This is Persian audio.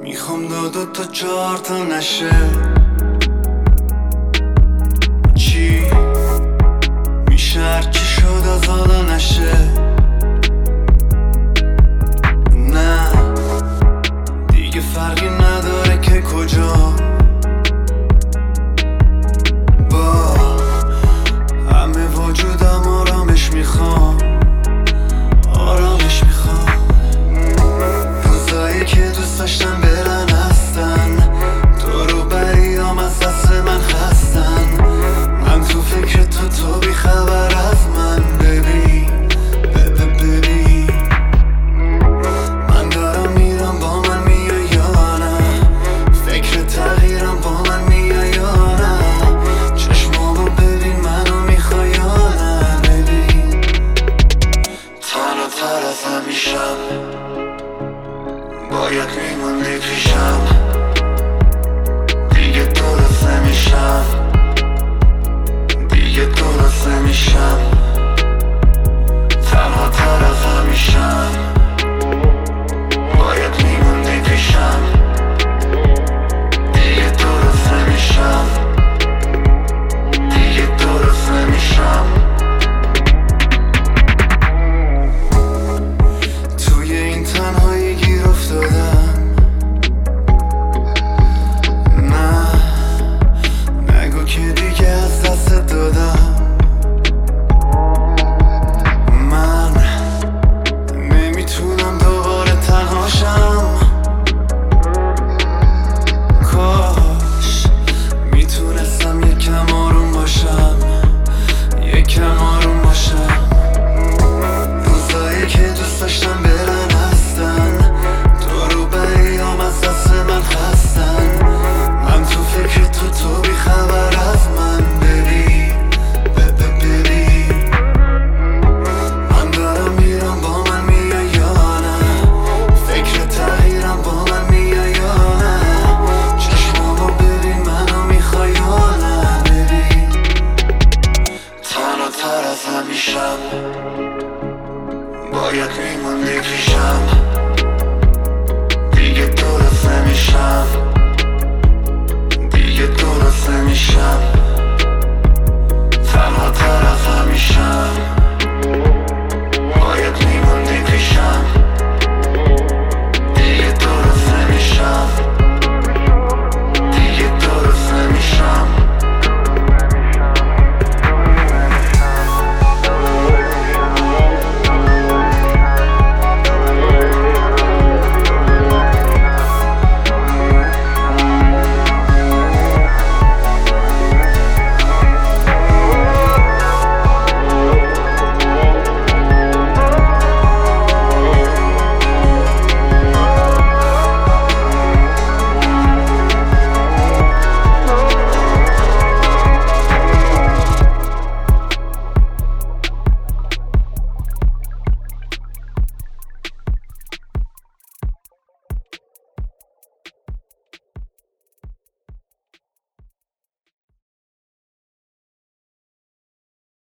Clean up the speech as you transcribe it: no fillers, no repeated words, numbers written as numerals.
میخوام دو تا 4 تا نشه. چی میشه هرچی شد از حالا نشه. نه دیگه فرقی نداره که کجا. با همه وجودم آرامش میخوام، آرامش میخوام. روزایی که دوست داشتم برن هستن، دورو بریام از دست من خستن. من تو فکر تو بی خبر از من. ببین ببین من دارم میرم، با من میای یا نه؟ فکر تغییرم، با من میای یا نه؟ چشمامو ببین، منو میخوای یا نه؟ ببین تنها تر از همیشم، باید میموندی پیشم. دیگه درست نمیشم، دیگه درست نمیشم. تنها تر از همیشم.